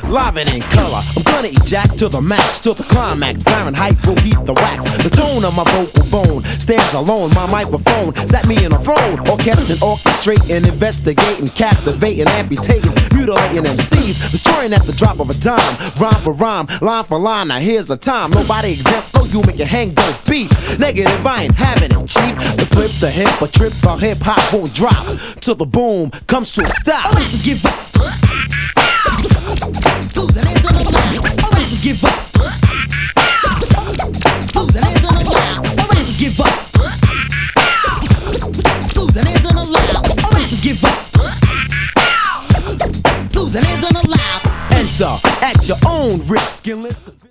live and in color. I'm gonna ejack to the max, to the climax. Fahrenheit will heat the wax. The tone of my vocal bone stands alone. My microphone sat me in a throne. Orchestrating, orchestrating, investigating, captivating, amputating, mutilating MCs, destroying at the drop of a dime. Rhyme for rhyme, line for line. Now here's a time. Nobody exempt, though you make it hang, don't beat. Negative, I ain't having it, chief. The flip, the hip, a trip, the hip hop won't drop till the boom comes to a stop. All rappers give up. Losing hands on the line. All rappers give up. Losing hands on the line. All rappers give up. Losing hands on the line. All rappers give up. Losing hands on the line. Enter at your own risk and list.